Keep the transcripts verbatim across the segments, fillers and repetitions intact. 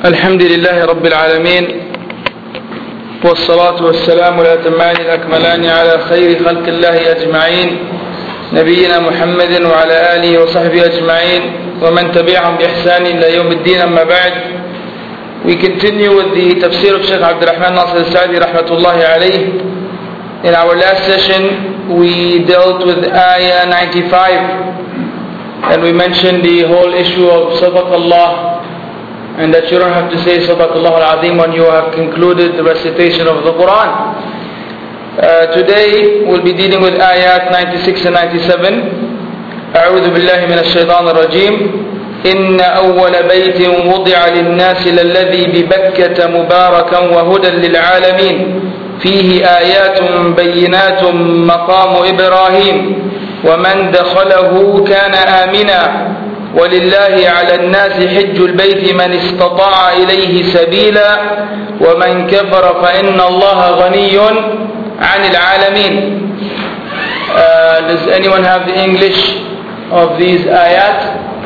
الحمد لله رب العالمين، والصلاة والسلام الأتمان الأكملان على خير خلق الله أجمعين، نبينا محمد وعلى آله وصحبه أجمعين ومن تبعهم بإحسان إلى يوم الدين. أما بعد, we continue with the tafsir of Shaykh Abdul Rahman Nasir al-Sa'di rahmatullahi alayh. In our last session we dealt with ayah ninety-five, and we mentioned the whole issue of Sadaq Allah, and that you don't have to say Sadaqallahu al-Azim when you have concluded the recitation of the Quran. Uh, today we'll be dealing with ayat ninety-six and ninety-seven. أعوذ بالله من الشيطان الرجيم. إن أول بيت وضع للناس للذي ببكة مباركا وهدى للعالمين فيه آيات بينات مقام إبراهيم ومن دخله كان آمنا ولله على الناس حج البيت من استطاع إليه سبيلا ومن كفر فإن الله غني عن العالمين. Uh, does anyone have the English of these ayat?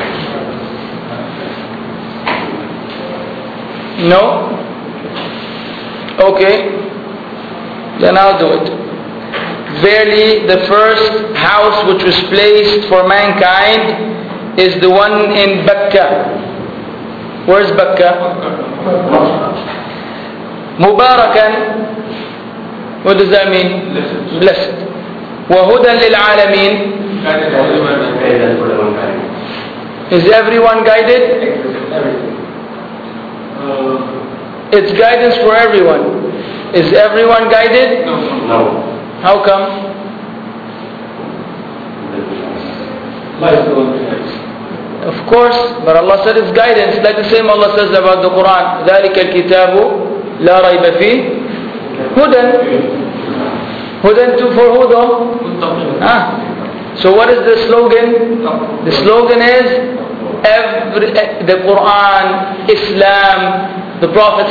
No? Okay, then I'll do it. Verily the first house which was placed for mankind is the one in Bakkah. Where's Bakkah? Mubarakan. What does that mean? Blessed. Blessed. وَهُدًى لِلْعَالَمِينَ. Is everyone guided? It's guidance for everyone. Is everyone guided? No. How come? Of course, but Allah said it's guidance. Like the same Allah says about the Quran. ذَلِكَ الْكِتَابُ لَا رَيْبَ فِيهِ هُدًى. Hudan to for who though? Ah. So what is the slogan? The slogan is every, the Quran, Islam, the Prophet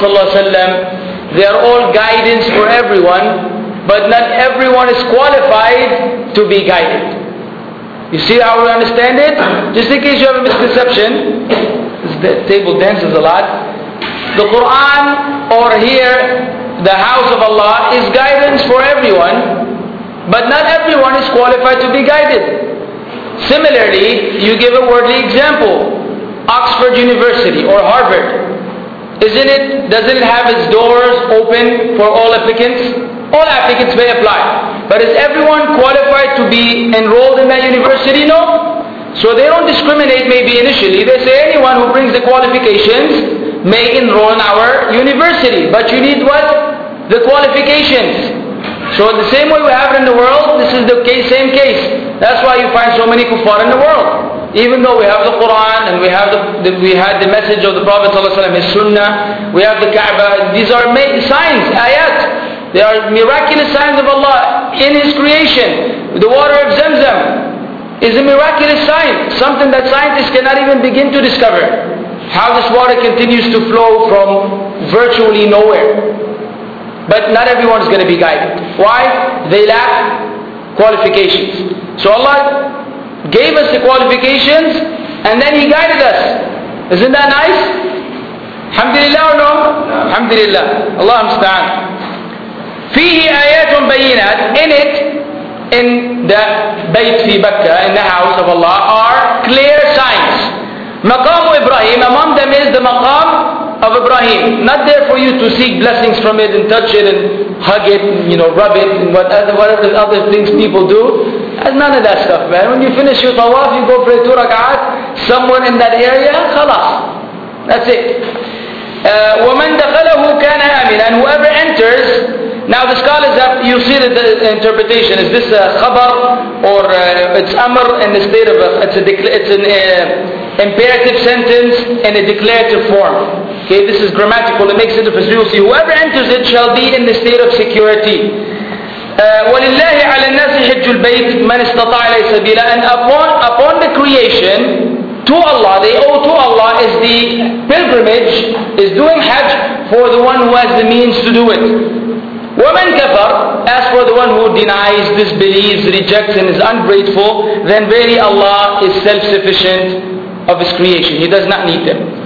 ﷺ, they are all guidance for everyone, but not everyone is qualified to be guided. You see how we understand it? Just in case you have a misconception, this table dances a lot. The Quran, or here the house of Allah, is guidance for everyone, but not everyone is qualified to be guided. Similarly, you give a worldly example. Oxford University or Harvard, isn't it, doesn't it have its doors open for all applicants? All applicants may apply. But is everyone qualified to be enrolled in that university? No. So they don't discriminate maybe initially. They say anyone who brings the qualifications may enroll in our university. But you need what? The qualifications. So the same way we have it in the world, this is the case, same case. That's why you find so many kuffar in the world. Even though we have the Quran and we have the, the we had the message of the Prophet ﷺ, his Sunnah, we have the Kaaba. These are signs, ayat. They are miraculous signs of Allah in His creation. The water of Zamzam is a miraculous sign, something that scientists cannot even begin to discover. How this water continues to flow from virtually nowhere. But not everyone is going to be guided. Why? They lack qualifications. So Allah gave us the qualifications and then He guided us. Isn't that nice? Alhamdulillah or no? Alhamdulillah. Allah musta'an. فيه آيات بينات. In it, in the Bayt fi Bakkah, in the house of Allah, are clear signs. Maqam Ibrahim, among them is the maqam of Ibrahim. Not there for you to seek blessings from it and touch it and hug it and, you know, rub it and what other, what other, other things people do. There's none of that stuff, man. When you finish your tawaf, you go pray two rak'at somewhere in that area, khalas. That's it. Uh, وَمَنْ دَخَلَهُ كَانَ آمِنًا. And whoever enters. Now the scholars have, you see the, the interpretation, is this a khabar or uh, it's amr in the state of, a, it's, a it's an uh, imperative sentence in a declarative form. Okay, this is grammatical, it makes a difference. You will see, whoever enters it shall be in the state of security. وَلِلَّهِ عَلَى النَّاسِ حِجُّ الْبَيْتِ مَنِ اسْتَطَاعَ إِلَيْهِ سَبِيلًا. And upon, upon the creation, to Allah, they owe to Allah is the pilgrimage, is doing hajj for the one who has the means to do it. وَمَنْ كَفَرْ. As for the one who denies, disbelieves, rejects and is ungrateful, then really Allah is self-sufficient of His creation. He does not need them.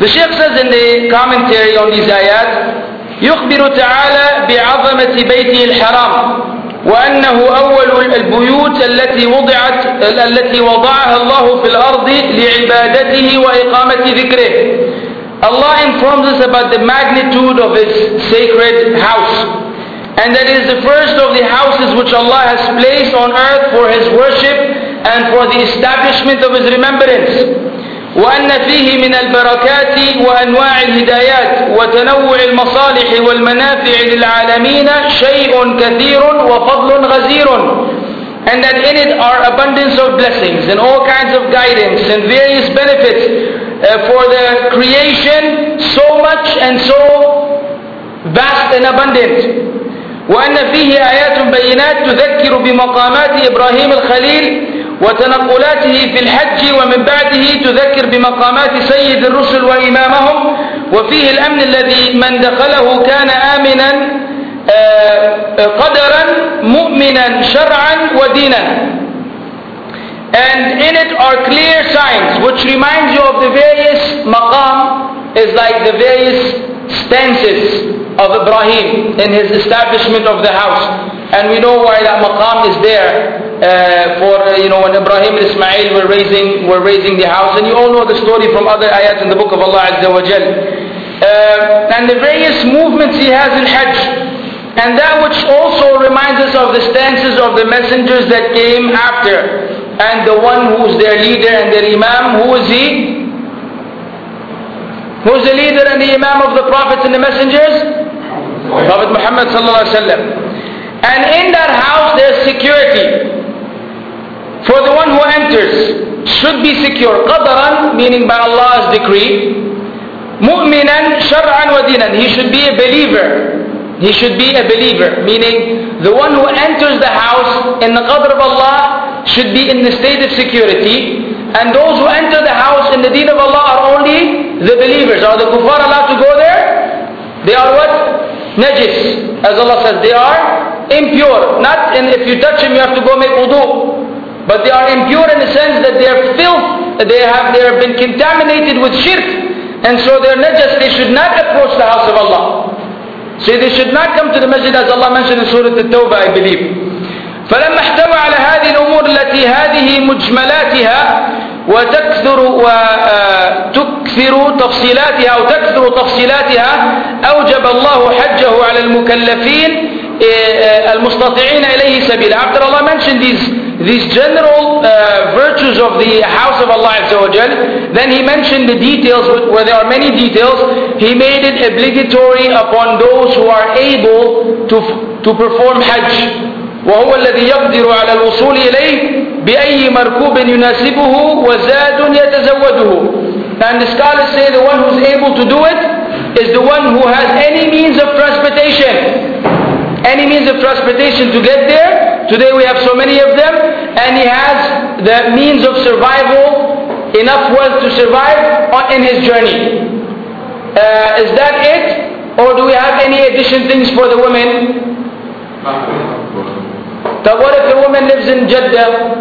The Shaykh says in the commentary on these ayat, يخبر تعالى بعظمة بيته الحرام وأنه أول البيوت التي وضعت التي وضعها الله في الأرض لعبادته وإقامة ذكره. Allah informs us about the magnitude of His sacred house, and that it is the first of the houses which Allah has placed on earth for His worship and for the establishment of His remembrance. وأن فيه من البركات وأنواع الهدايات وتنوع المصالح والمنافع للعالمين شيء كثير وفضل غزير, and that in it are abundance of blessings and all kinds of guidance and various benefits uh, for the creation, so much and so vast and abundant. وأن فيه آيات بينات تذكر بمقامات إبراهيم الخليل وتنقلاته في الحج ومن بعده تذكر بمقامات سيد الرسل وإمامهم, وفيه الأمن الذي من دخله كان آمنا قدرا مؤمنا شرعا ودينا. And in it are clear signs which remind you of the various maqam, is like the various stances of Ibrahim in his establishment of the house. And we know why that maqam is there uh, for, you know, when Ibrahim and Ismail were raising, were raising the house. And you all know the story from other ayats in the book of Allah Azza wa Jal. Uh, and the various movements he has in Hajj. And that which also reminds us of the stances of the messengers that came after. And the one who is their leader and their imam, who is he? Who is the leader and the imam of the prophets and the messengers? Prophet Muhammad sallallahu alaihi wasallam. And in that house there is security. For the one who enters should be secure. Qadaran, meaning by Allah's decree. Mu'minan shar'an wa dinan. He should be a believer. He should be a believer. Meaning the one who enters the house in the qadr of Allah should be in the state of security. And those who enter the house in the deen of Allah are only the believers. Are the kuffar allowed to go there? They are what? Najis. As Allah says, they are impure. Not in if you touch them you have to go make wudu. But they are impure in the sense that they are filth. They have, they have been contaminated with shirk. And so they are najis. They should not approach the house of Allah. So they should not come to the masjid as Allah mentioned in Surah At-Tawbah, I believe. فلما احتوى على هذه الأمور التي هذه مجملاتها وتكثر وتكثر تفصيلاتها أو تكثر تفصيلاتها أوجب الله حجه على المكلفين المستطيعين إليه سبيلا. After Allah mentioned these these general uh, virtues of the house of Allah Azza wa Jal, then He mentioned the details where there are many details. He made it obligatory upon those who are able to to perform Hajj. وهو الذي يقدر على الوصول إليه بأي مركوب يناسبه وزاد يتزوده. And the scholars say the one who is able to do it is the one who has any means of transportation. Any means of transportation to get there. Today we have so many of them. And he has the means of survival, enough wealth to survive on, in his journey. Uh, is that it? Or do we have any additional things for the women? So what if the woman lives in Jeddah?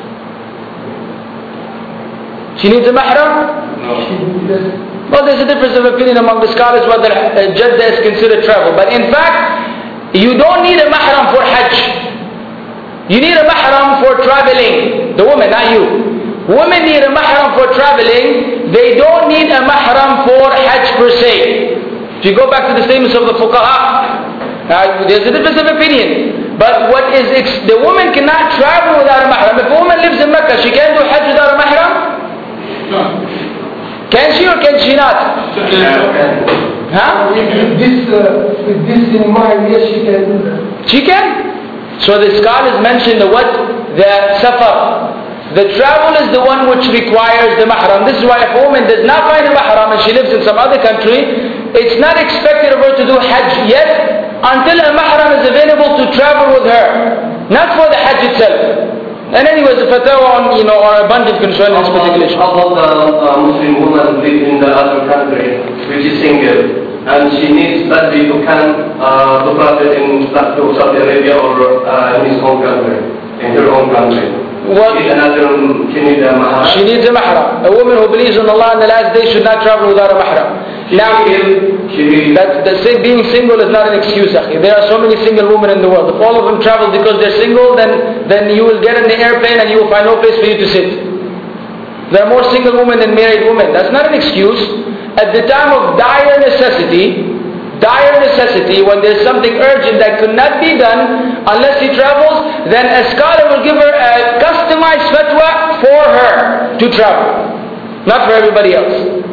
She needs a mahram? No. Well, there's a difference of opinion among the scholars whether Jeddah is considered travel. But in fact, you don't need a mahram for Hajj. You need a mahram for traveling. The woman, not you. Women need a mahram for traveling. They don't need a mahram for Hajj per se. If you go back to the statements of the fuqaha, uh, there's a difference of opinion. But what is ex- the woman cannot travel without a mahram. If a woman lives in Mecca, she can do Hajj without a mahram? No. Can she or can she not? Yeah. Huh? With this, uh, with this in mind, yes, she can do that. She can. So the scholars mentioned the what? The safar. The travel is the one which requires the mahram. This is why if a woman does not find a mahram and she lives in some other country, it's not expected of her to do Hajj yet until a mahram is available to travel with her. Not for the Hajj itself. And anyways, the fatwa on, you know, are abundant concerning this particular issue. How about the uh, Muslim woman live in the other country, which is single, and she needs badly to come uh, to travel in to Saudi Arabia or uh, in his own country, in her own country. What? She needs another, she needs a mahram. She needs a mahram. A woman who believes in Allah in the last day should not travel without a mahram. Now, she that, that being single is not an excuse, akhi. There are so many single women in the world. If all of them travel because they're single, then, then you will get in the airplane and you will find no place for you to sit. There are more single women than married women. That's not an excuse. At the time of dire necessity, dire necessity, when there's something urgent that could not be done unless he travels, then a scholar will give her a customized fatwa for her to travel, not for everybody else.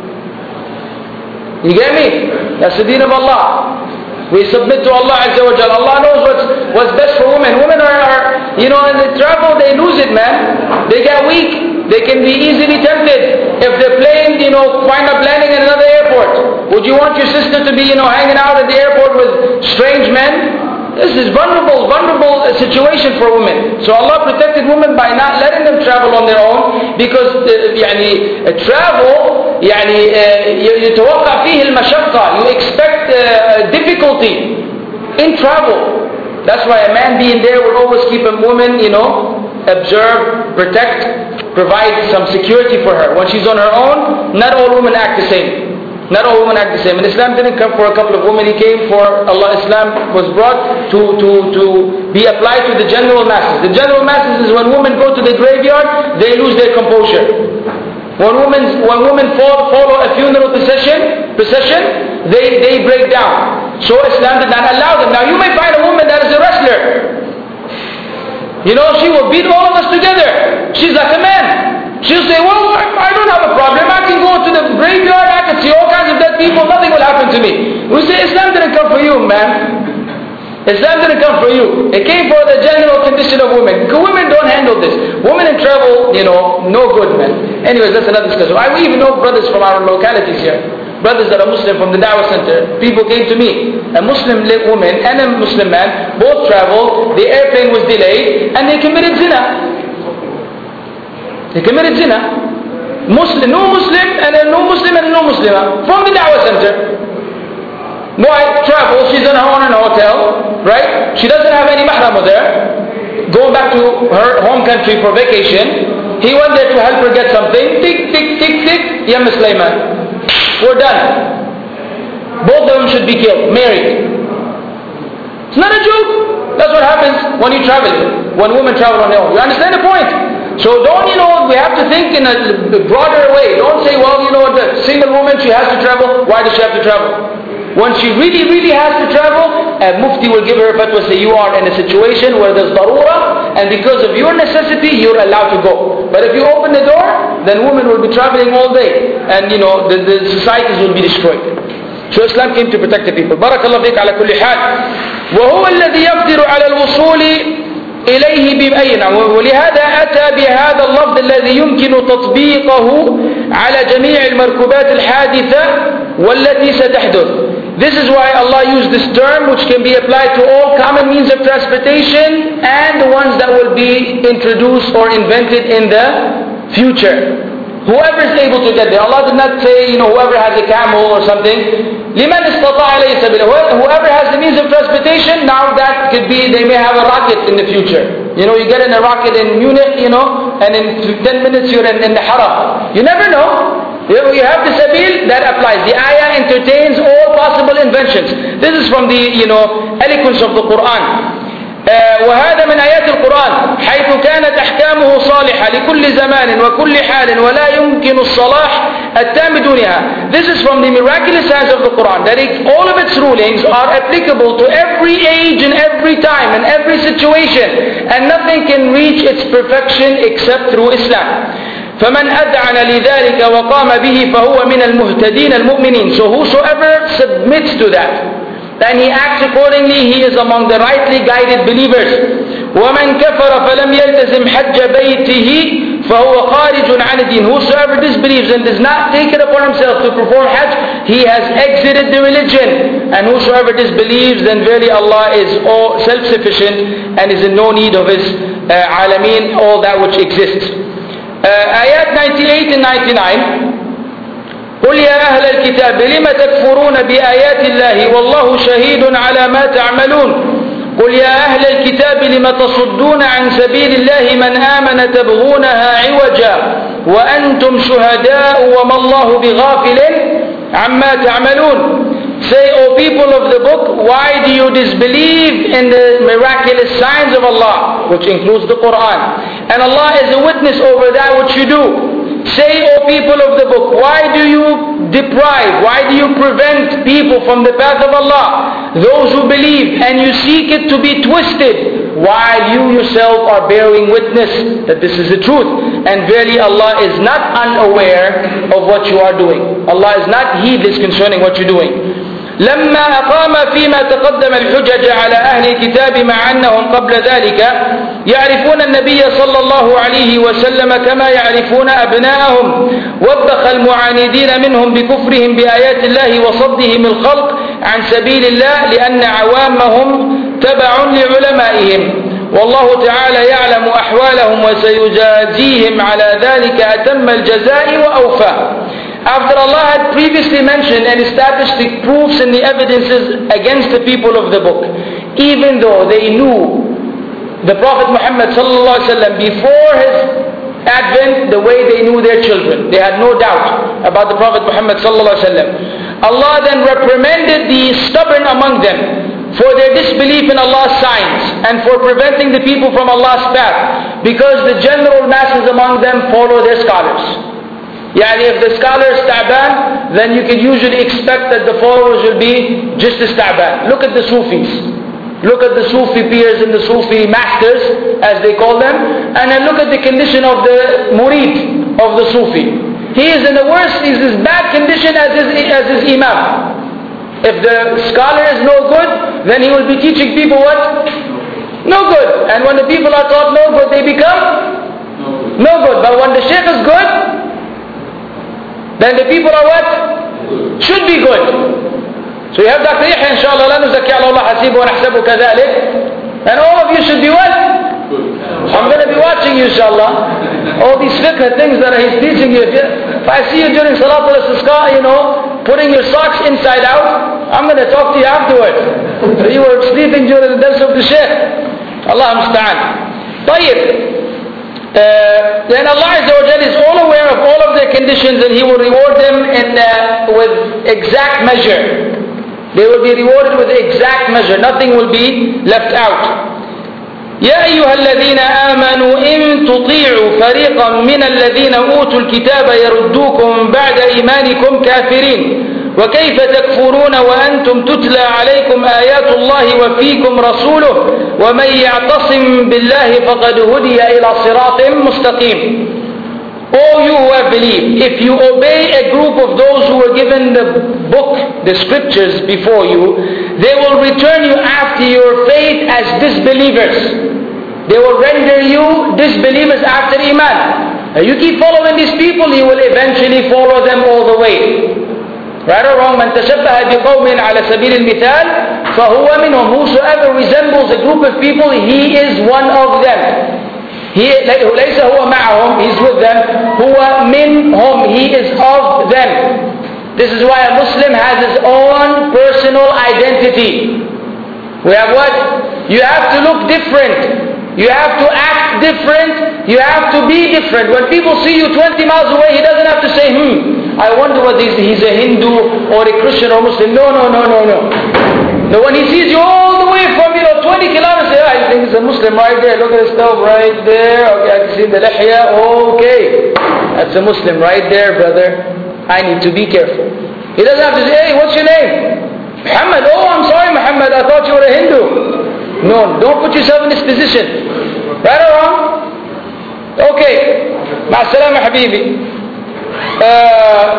You get me? That's the deen of Allah. We submit to Allah Azza wa Jal. Allah knows what's, what's best for women. Women are, are, you know, in the travel, they lose it, man. They get weak. They can be easily tempted. If they're playing, you know, wind up landing in another airport. Would you want your sister to be, you know, hanging out at the airport with strange men? This is vulnerable, vulnerable situation for women. So Allah protected women by not letting them travel on their own, because uh, يعني, uh, travel يعني, uh, يتوقع فيه المشقة. You expect uh, difficulty in travel. That's why a man being there will always keep a woman, you know, observe, protect, provide some security for her. When she's on her own, not all women act the same. Not all women act the same. And Islam didn't come for a couple of women. He came for Allah. Islam was brought to, to, to be applied to the general masses. The general masses is when women go to the graveyard, they lose their composure. When women, when women follow, follow a funeral procession, procession they, they break down. So Islam did not allow them. Now you may find a woman that is a wrestler. You know, she will beat all of us together. She's like a man. She'll say, well, I don't have a problem. I can go to the graveyard. I can see all kinds of dead people. Nothing will happen to me. We say, Islam didn't come for you, man. Islam didn't come for you. It came for the general condition of women. Women don't handle this. Women in travel, you know, no good, man. Anyways, that's another discussion. I we even know brothers from our localities here. Brothers that are Muslim from the Dawah Center. People came to me. A Muslim woman and a Muslim man both traveled. The airplane was delayed and they committed zina. They committed zina. Muslim, no Muslim and a no Muslim and a no Muslimah from the Dawah Center. Wife travels, she's in her own in a hotel, right? She doesn't have any mahram there. Going back to her home country for vacation. He went there to help her get something. Tick, tick, tick, tick. Ya Musliman. We're done. Both of them should be killed, married. It's not a joke. That's what happens when you travel. When women travel on their own. You understand the point? So don't, you know, we have to think in a broader way. Don't say, well, you know, the single woman, she has to travel. Why does she have to travel? When she really, really has to travel, a mufti will give her a fatwa, say you are in a situation where there's darura, and because of your necessity, you're allowed to go. But if you open the door, then women will be traveling all day, and you know, the, the societies will be destroyed. So Islam came to protect the people. Barakallahu fiqh ala kulli hal. وهو الذي يقدر على الوصول إليه بأينا ولهذا أتى بهذا اللفظ الذي يمكن تطبيقه على جميع المركوبات الحادثة والتي ستحدث. This is why Allah used this term, which can be applied to all common means of transportation and the ones that will be introduced or invented in the future. Whoever is able to get there. Allah did not say, you know, whoever has a camel or something. لمن استطاع إليه سبيلا. Whoever has the means of transportation, now that could be, they may have a rocket in the future. You know, you get in a rocket in Munich, you know, and in ten minutes you're in, in the haram. You never know. You have the sabil, that applies. The ayah entertains all possible inventions. This is from the, you know, eloquence of the Quran. Uh, وهذا من آيات القرآن حيث كانت أحكامه صالحة لكل زمان وكل حال ولا يمكن الصلاح التام دونها. This is from the miraculous signs of the Quran, that it, all of its rulings are applicable to every age and every time and every situation, and nothing can reach its perfection except through Islam. فمن أذعن لذلك وقام به فهو من المهتدين المؤمنين. So whosoever submits to that, then he acts accordingly, he is among the rightly guided believers. وَمَنْ كَفَرَ فَلَمْ يَلْتَزِمْ حَجَّ بَيْتِهِ فَهُوَ خَارِجٌ عَنِ الدِّينِ. Whosoever disbelieves and does not take it upon himself to perform Hajj, he has exited the religion. And whosoever disbelieves, then verily Allah is all self-sufficient and is in no need of his uh, alameen, all that which exists. Uh, ayat ninety-eight and ninety-nine. قل يا أهل الكتاب لم تكفرون بآيات الله والله شهيد على ما تعملون قل يا أهل الكتاب لم تصدون عن سبيل الله من آمن تبغونها عوجا وأنتم شهداء وما الله بغافل عما تعملون. Say, O people of the book, why do you disbelieve in the miraculous signs of Allah, which includes the Quran? And Allah is a witness over that which you do. Say, O people of the book, why do you deprive, why do you prevent people from the path of Allah, those who believe, and you seek it to be twisted, while you yourself are bearing witness that this is the truth? And verily Allah is not unaware of what you are doing. Allah is not heedless concerning what you're doing. لما أقام فيما تقدم الحجج على أهل الكتاب مع أنهم قبل ذلك يعرفون النبي صلى الله عليه وسلم كما يعرفون أبناءهم وبخ المعاندين منهم بكفرهم بآيات الله وصدهم الخلق عن سبيل الله لأن عوامهم تبع لعلمائهم والله تعالى يعلم أحوالهم وسيجازيهم على ذلك أتم الجزاء وأوفى. After Allah had previously mentioned and established the proofs and the evidences against the people of the book, even though they knew the Prophet Muhammad sallallahu alaihi wasallam before his advent the way they knew their children, they had no doubt about the Prophet Muhammad sallallahu alaihi wasallam. Allah then reprimanded the stubborn among them for their disbelief in Allah's signs and for preventing the people from Allah's path, because the general masses among them follow their scholars. Yani if the scholar is ta'ban, then you can usually expect that the followers will be just as ta'ban. Look at the Sufis. Look at the Sufi peers and the Sufi masters, as they call them, and then look at the condition of the murid of the Sufi. He is in the worst, he is in bad condition as his, as his imam. If the scholar is no good, then he will be teaching people what? No good. And when the people are taught no good, they become no good. But when the sheikh is good, then the people are what? Should be good. So you have Doctor Yahya, inshallah, la nuzakki ala Allah hasibu wa nahsabu kadhalik. And all of you should be what? I'm going to be watching you, inshallah. All these fiqh things that he's teaching you. If I see you during Salat al-Istisqa, you know, putting your socks inside out, I'm going to talk to you afterwards. So you were sleeping during the dars of the Shaykh. Allah musta'an. طيب. Uh, then Allah Azza wa Jal is all aware of all of their conditions, and He will reward them in, uh, with exact measure. They will be rewarded with exact measure. Nothing will be left out. يا أيها الذين آمنوا إن تطيعوا فريقا من الذين أوتوا الكتاب يردوكم بعد إيمانكم كافرين وكيف تكفرون وأنتم تتلى عليكم آيات الله وفيكم رسوله ومن يعتصم بالله فقد هدي إلى صراط مستقيم. O you who have believed, if you obey a group of those who were given the book, the scriptures before you, they will return you after your faith as disbelievers. They will render you disbelievers after Iman. Now you keep following these people, you will eventually follow them all the way. Right or wrong, من تشبه بقوم على سبيل المثال فهو منهم. Whosoever resembles a group of people, he is one of them. He ليس هو معهم, he's with them. هو منهم, he is of them. This is why a Muslim has his own personal identity. We have what? You have to look different. You have to act different. You have to be different. When people see you twenty miles away, he doesn't have to say, hmm, I wonder whether he's, he's a Hindu or a Christian or Muslim. No, no, no, no, no. No, when he sees you all the way from, you know, twenty kilometers, yeah, I think he's a Muslim right there. Look at the stove right there. Okay, I can see the lihya. Okay, that's a Muslim right there, brother. I need to be careful. He doesn't have to say, hey, what's your name? Muhammad. Oh, I'm sorry, Muhammad. I thought you were a Hindu. No, don't put yourself in this position. Right or wrong? Okay. مع السلامة حبيبي. Uh,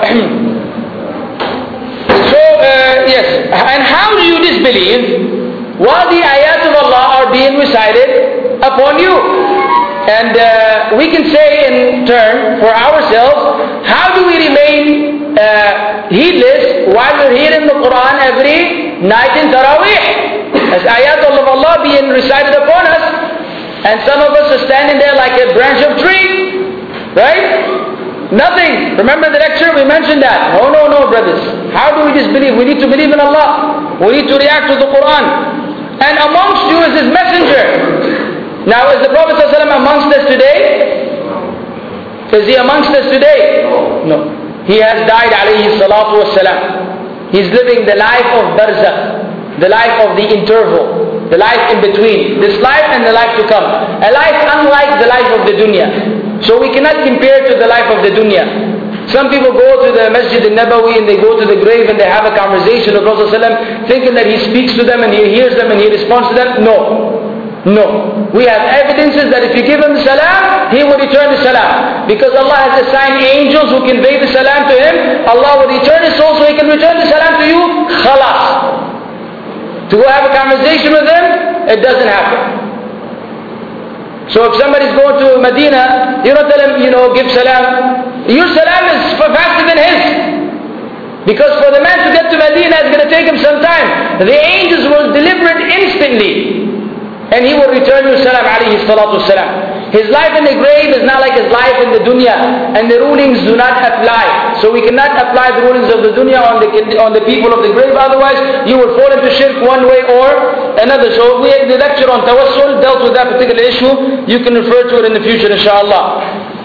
so, uh, yes. And how do you disbelieve while the ayat of Allah are being recited upon you? And uh, we can say in turn for ourselves, how do we remain uh, heedless while we're hearing the Quran every night in Taraweeh? As ayat of Allah being recited upon us, and some of us are standing there like a branch of tree, right? Nothing. Remember the lecture? We mentioned that. No, no, no, brothers. How do we disbelieve? We need to believe in Allah. We need to react to the Quran. and amongst you is his messenger. Now is the Prophet ﷺ amongst us today? Is he amongst us today? No. He has died alayhi salatu wassalam. He's living the life of barzakh, the life of the interval, the life in between, this life and the life to come. A life unlike the life of the dunya. So we cannot compare to the life of the dunya. Some people go to the Masjid al-Nabawi and they go to the grave and they have a conversation with Prophet ﷺ, thinking that he speaks to them and he hears them and he responds to them. No. No. We have evidences that if you give him the salam, he will return the salam. Because Allah has assigned angels who convey the salam to him. Allah will return his soul so he can return the salam to you. Khalas. To go have a conversation with him, it doesn't happen. So if somebody's going to Medina, you don't tell him, you know, give salam. Your salam is faster than his. Because for the man to get to Medina, it's going to take him some time. The angels will deliver it instantly. And he will return your salam alayhi salatu salam. His life in the grave is not like his life in the dunya. And the rulings do not apply. So we cannot apply the rulings of the dunya on the, on the people of the grave. Otherwise, you will fall into shirk one way or another. So we had the lecture on tawassul, dealt with that particular issue. You can refer to it in the future, inshallah.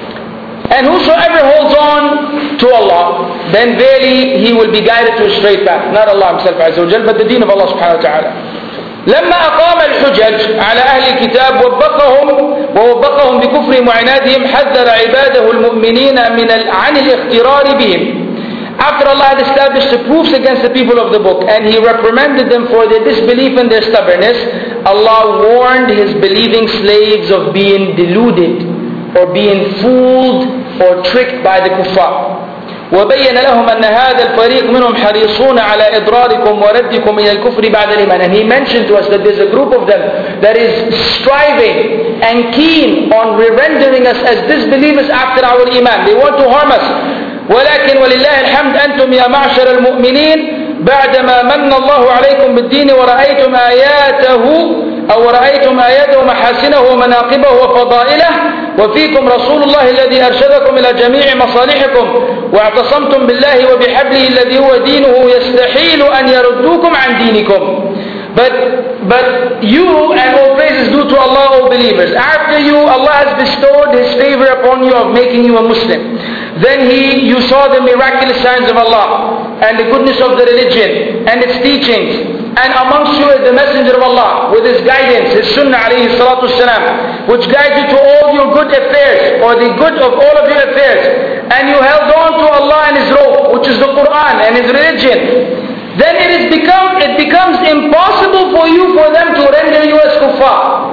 And whosoever holds on to Allah, then verily he will be guided to a straight path. Not Allah himself azza wa jal, but the deen of Allah subhanahu wa ta'ala. لما أقام الحجج على أهل الكتاب وبقهم ووبقهم بكفرهم وعنادهم حذر عباده المؤمنين من عن الاغترار بهم. After Allah had established the proofs against the people of the book and He reprimanded them for their disbelief and their stubbornness, Allah warned His believing slaves of being deluded or being fooled or tricked by the kuffar. وبين لهم أن هذا الفريق منهم حريصون على إضراركم وردكم إلى الكفر بعد الإيمان. And he mentioned to us that there's a group of them that is striving and keen on re-rendering us as disbelievers after our iman. They want to harm us. ولكن ولله الحمد أنتم يا معشر المؤمنين بعدما من الله عليكم بالدين ورأيتم آياته أو رأيتم آياته ومحاسنه ومناقبه وفضائله وفيكم رسول الله الذي أرشدكم إلى جميع مصالحكم واعتصمتم بالله وبحبله الذي هو دينه يستحيل أن يردوكم عن دينكم. But, but you, and all praises due to Allah, O believers, after you, Allah has bestowed His favor upon you of making you a Muslim. Then He, you saw the miraculous signs of Allah, and the goodness of the religion, and its teachings. And amongst you is the Messenger of Allah, with His guidance, His Sunnah alayhi salatu salam, which guides you to all your good affairs, or the good of all of your affairs. And you held on to Allah and His rope, which is the Quran and His religion. Then it is become it becomes impossible for you for them to render you as kuffar.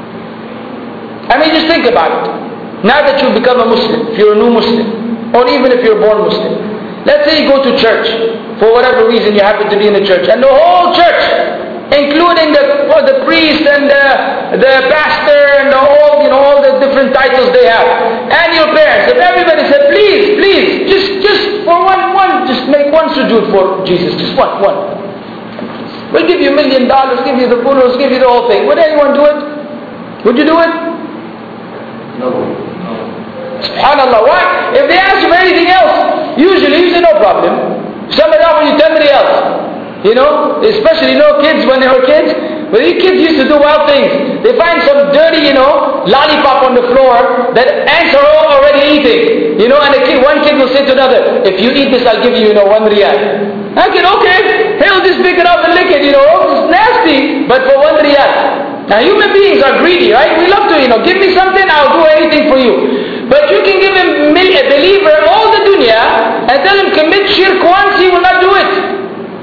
I mean, just think about it. Now that you've become a Muslim, if you're a new Muslim, or even if you're a born Muslim, let's say you go to church for whatever reason you happen to be in the church, and the whole church, including the well, the priest and the the pastor and the whole, you know, all the different titles they have, and your parents, if everybody said, please, please, just just for one one, just make one sujood for Jesus, just one one. We'll give you a million dollars, give you the photos, give you the whole thing. Would anyone do it? Would you do it? No. Subhanallah. Why? If they ask you for anything else, usually you say no problem. Somebody offers you ten riyals. You know, especially, you know, kids, when they were kids, well, these kids used to do wild things. They find some dirty, you know, lollipop on the floor that ants are all already eating. You know, and a kid, one kid will say to another, if you eat this, I'll give you, you know, one riyal. I said, okay, he'll just pick it up and lick it, you know, it's nasty, but for one riyal. Now, human beings are greedy, right? We love to, you know, give me something, I'll do anything for you. But you can give him, a believer all the dunya and tell him commit shirk once, he will not do it.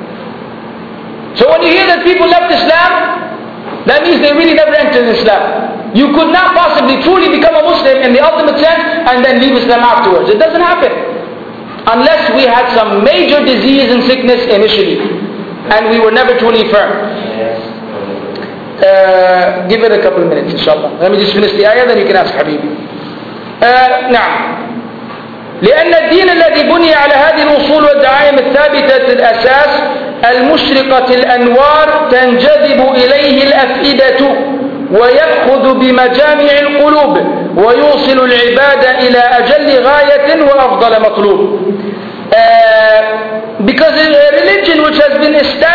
So when you hear that people left Islam, that means they really never entered Islam. You could not possibly truly become a Muslim in the ultimate sense and then leave Islam afterwards. It doesn't happen. Unless we had some major disease and sickness initially. And we were never truly firm. Uh, give it a couple of minutes, inshallah. Let me just finish the ayah, then you can ask Habibi. Uh, نعم. لأن الدين الذي بني على هذه الأصول والدعائم الثابتة الأساس المشرقة الأنوار تنجذب إليه الأفئدة ويأخذ بمجامع القلوب ويوصل العباد إلى أجل غاية وأفضل مطلوب. Uh, because a religion which has been established on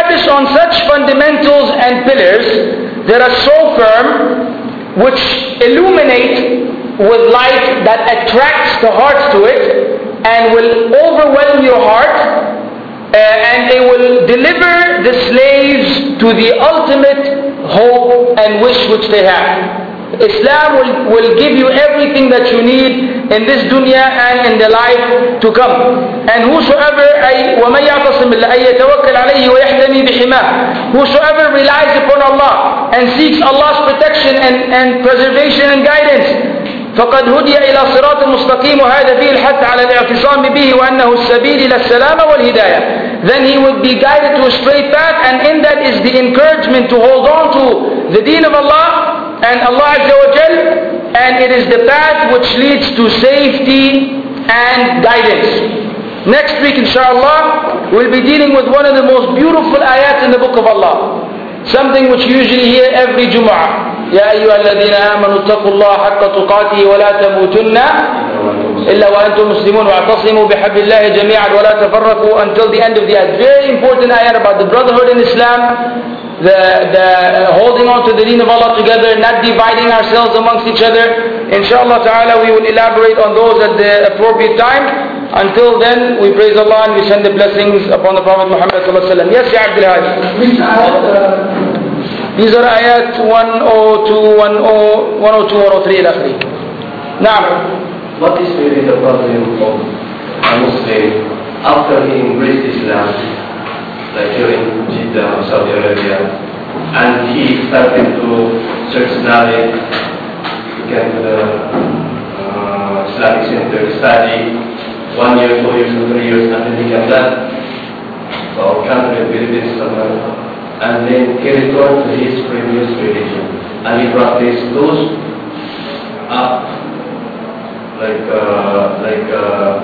on such fundamentals and pillars that are so firm, which illuminate with light that attracts the hearts to it and will overwhelm your heart, uh, and they will deliver the slaves to the ultimate hope and wish which they have. Islam will, will give you everything that you need in this dunya and in the life to come. And whosoever أي ومن يعتصم بالله أي يتوكل عليه ويحتمي بحماه, whosoever relies upon Allah and seeks Allah's protection and, and preservation and guidance, فقد هدي إلى صراط مستقيم, وهذا فيه الحث على الاعتصام به وأنه السبيل إلى السلام والهداية. Then he would be guided to a straight path, and in that is the encouragement to hold on to the deen of Allah and Allah Azza wa Jal, and it is the path which leads to safety and guidance. Next week, inshallah, we'll be dealing with one of the most beautiful ayats in the book of Allah. Something which you usually hear every Jumu'ah. يا أيها الذين آمنوا اتقوا الله حق تقاته ولا تموتن إلا وأنتم مسلمون واعتصموا بحبل الله جميعا ولا تفرقوا, until the end of the ayat. Very important ayat about the brotherhood in Islam, the, the holding on to the deen of Allah together, not dividing ourselves amongst each other. Inshallah ta'ala we will elaborate on those at the appropriate time. Until then, we praise Allah and we send the blessings upon the Prophet Muhammad sallallahu alaihi wasallam. Yes, Ya Abdul Hadi. Which ayat? These are ayat one oh two, one oh one, one oh two, one oh three ila akhiri. Naam. What is really the problem of a Muslim after he embraced Islam, like here in Jeddah, Saudi Arabia, and he started to search knowledge, he came to the uh, Islamic center, study, one year, two years, or three years, and then he came back to our country, Philippines, and then he returned to his previous religion, and he practiced those uh, like uh, like uh,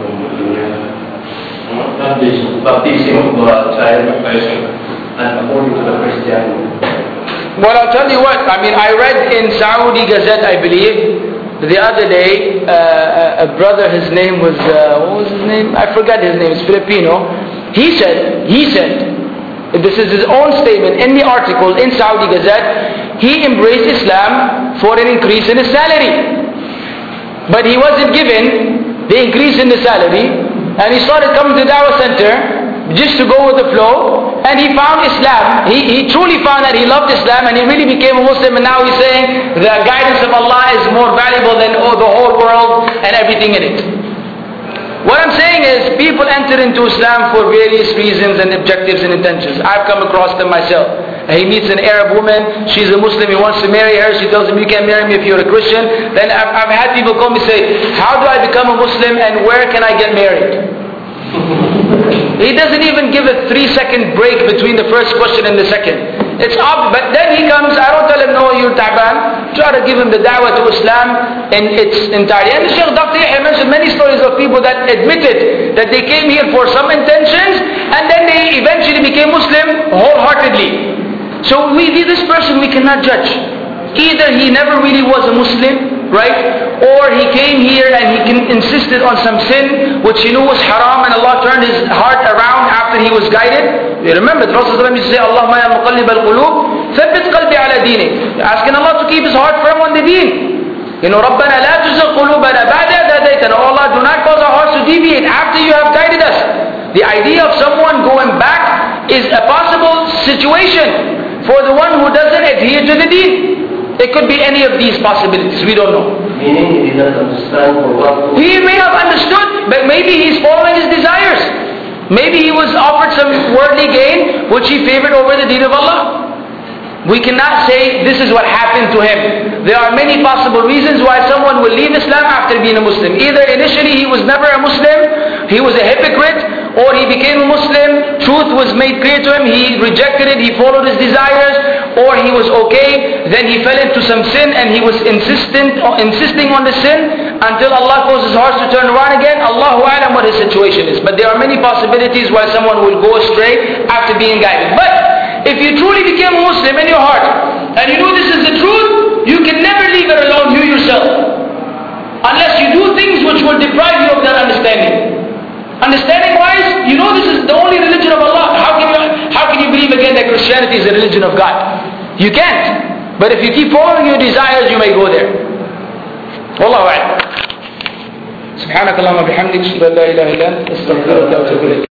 baptism, baptism of a child, and according to the Christian. Well, I'll tell you what. I mean, I read in Saudi Gazette, I believe, the other day, uh, a brother. His name was uh, what was his name? I forgot his name. It's Filipino. He said. He said. This is his own statement in the article in Saudi Gazette. He embraced Islam for an increase in his salary. But he wasn't given the increase in the salary. And he started coming to the Dawah Center just to go with the flow. And he found Islam. He, he truly found that he loved Islam and he really became a Muslim. And now he's saying the guidance of Allah is more valuable than oh, the whole world and everything in it. What I'm saying is, people enter into Islam for various reasons and objectives and intentions. I've come across them myself. He meets an Arab woman, she's a Muslim, he wants to marry her, she tells him, you can't marry me if you're a Christian. Then I've, I've had people come and say, how do I become a Muslim and where can I get married? He doesn't even give a three second break between the first question and the second. It's obvious, but then he comes, I don't tell him, no, you're Ta'ban. Try to give him the da'wah to Islam in its entirety. And the Shaykh Doctor Yahya mentioned many stories of people that admitted that they came here for some intentions and then they eventually became Muslim wholeheartedly. So we, this person we cannot judge. Either he never really was a Muslim, right? Or he came here and he can, insisted on some sin which he knew was haram, and Allah turned his heart around after he was guided. You remember the Prophet used to say, Allahumma ya muqallib al-qulub, thabbit qalbi ala dinik. Asking Allah to keep his heart firm on the deen. You know, Rabbana la tuzigh qulubana ba'da idh hadaytana. Oh Allah, do not cause our hearts to deviate after you have guided us. The idea of someone going back is a possible situation for the one who doesn't adhere to the deen. It could be any of these possibilities, we don't know. Meaning he did not understand for what? He may have understood, but maybe he's following his desires. Maybe he was offered some worldly gain which he favored over the deen of Allah. We cannot say this is what happened to him. There are many possible reasons why someone will leave Islam after being a Muslim. Either initially he was never a Muslim, he was a hypocrite, or he became a Muslim, truth was made clear to him, he rejected it, he followed his desires, or he was okay, then he fell into some sin and he was insistent, insisting on the sin until Allah caused his heart to turn around again. Allahu A'lam what his situation is. But there are many possibilities why someone will go astray after being guided. But if you truly became a Muslim in your heart and you know this is the truth, you can never leave it alone, you yourself, unless you do things which will deprive you of that understanding. Understanding wise, you know this is the only religion of Allah. How can you, how can you believe again is the religion of God. You can't. But if you keep following your desires, you may go there. Wallahu a'lam. سبحانك اللهم وبحمدك اشهد ان لا اله الا انت استغفرك واتوب اليك.